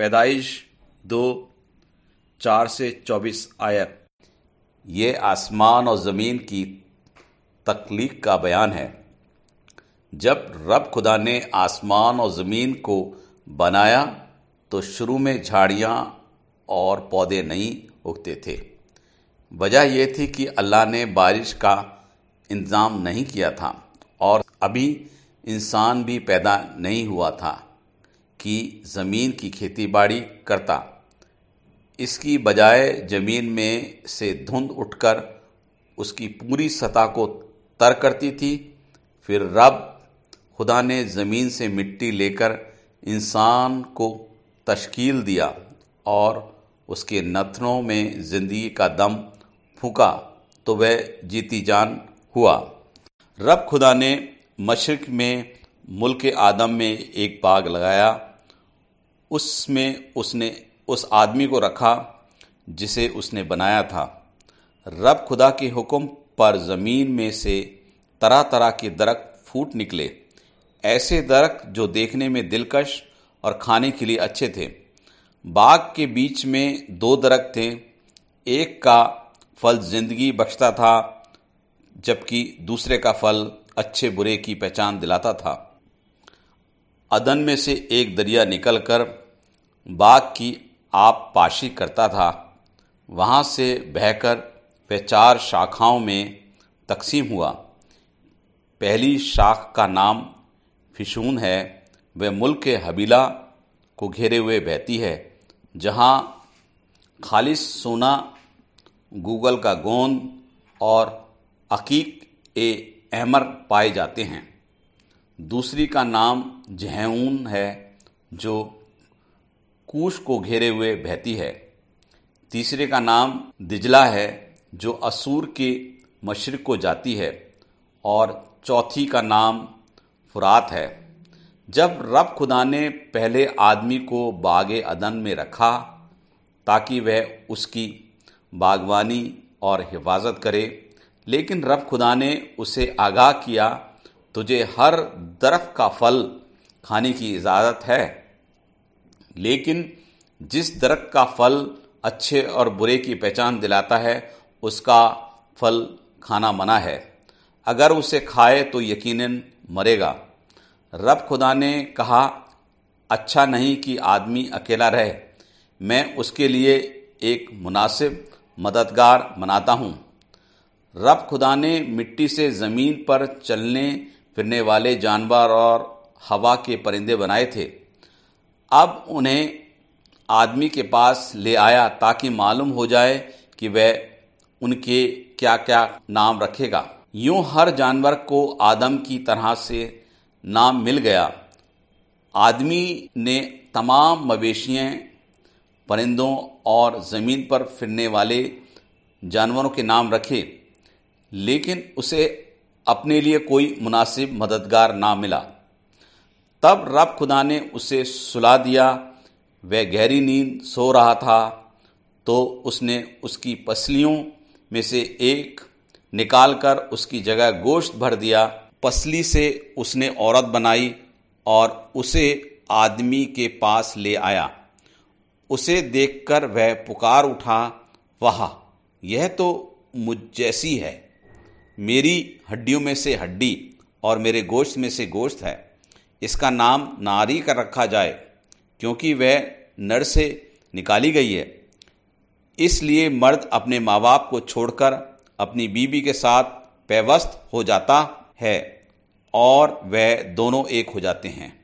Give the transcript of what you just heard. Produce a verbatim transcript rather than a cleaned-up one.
پیدائش دو چار سے چوبیس آیت۔ یہ آسمان اور زمین کی تخلیق کا بیان ہے۔ جب رب خدا نے آسمان اور زمین کو بنایا تو شروع میں جھاڑیاں اور پودے نہیں اگتے تھے۔ وجہ یہ تھی کہ اللہ نے بارش کا انتظام نہیں کیا تھا اور ابھی انسان بھی پیدا نہیں ہوا تھا کہ زمین کی کھیتی باڑی کرتا۔ اس کی بجائے زمین میں سے دھند اٹھ کر اس کی پوری سطح کو تر کرتی تھی۔ پھر رب خدا نے زمین سے مٹی لے کر انسان کو تشکیل دیا اور اس کے نتنوں میں زندگی کا دم پھونکا تو وہ جیتی جان ہوا۔ رب خدا نے مشرق میں ملک آدم میں ایک باغ لگایا۔ اس میں اس نے اس آدمی کو رکھا جسے اس نے بنایا تھا۔ رب خدا کے حکم پر زمین میں سے طرح طرح کے درخت پھوٹ نکلے، ایسے درخت جو دیکھنے میں دلکش اور کھانے کے لیے اچھے تھے۔ باغ کے بیچ میں دو درخت تھے، ایک کا پھل زندگی بخشتا تھا جبکہ دوسرے کا پھل اچھے برے کی پہچان دلاتا تھا۔ عدن میں سے ایک دریا نکل کر باغ کی آب پاشی کرتا تھا، وہاں سے بہہ کر وہ چار شاخاؤں میں تقسیم ہوا۔ پہلی شاخ کا نام فشون ہے، وہ ملک حبیلہ کو گھیرے ہوئے بہتی ہے، جہاں خالص سونا، گوگل کا گوند اور عقیق احمر پائے جاتے ہیں۔ دوسری کا نام جہیون ہے جو کوش کو گھیرے ہوئے بہتی ہے۔ تیسرے کا نام دجلہ ہے جو اسور کے مشرق کو جاتی ہے، اور چوتھی کا نام فرات ہے۔ جب رب خدا نے پہلے آدمی کو باغ عدن میں رکھا تاکہ وہ اس کی باغبانی اور حفاظت کرے، لیکن رب خدا نے اسے آگاہ کیا، تجھے ہر درخت کا پھل کھانے کی اجازت ہے، لیکن جس درخت کا پھل اچھے اور برے کی پہچان دلاتا ہے اس کا پھل کھانا منع ہے، اگر اسے کھائے تو یقیناً مرے گا۔ رب خدا نے کہا، اچھا نہیں کہ آدمی اکیلا رہے، میں اس کے لیے ایک مناسب مددگار بناتا ہوں۔ رب خدا نے مٹی سے زمین پر چلنے پھرنے والے جانور اور ہوا کے پرندے بنائے تھے، اب انہیں آدمی کے پاس لے آیا تاکہ معلوم ہو جائے کہ وہ ان کے کیا کیا نام رکھے گا۔ یوں ہر جانور کو آدم کی طرح سے نام مل گیا۔ آدمی نے تمام مویشیوں، پرندوں اور زمین پر پھرنے والے جانوروں کے نام رکھے، لیکن اسے اپنے لیے کوئی مناسب مددگار نہ ملا۔ تب رب خدا نے اسے سلا دیا، وہ گہری نیند سو رہا تھا، تو اس نے اس کی پسلیوں میں سے ایک نکال کر اس کی جگہ گوشت بھر دیا۔ پسلی سے اس نے عورت بنائی اور اسے آدمی کے پاس لے آیا۔ اسے دیکھ کر وہ پکار اٹھا، واہ، یہ تو مجھ جیسی ہے، میری ہڈیوں میں سے ہڈی اور میرے گوشت میں سے گوشت ہے۔ اس کا نام ناری کا رکھا جائے، کیونکہ وہ نر سے نکالی گئی ہے۔ اس لیے مرد اپنے ماں باپ کو چھوڑ کر اپنی بیوی کے ساتھ پیوست ہو جاتا ہے اور وہ دونوں ایک ہو جاتے ہیں۔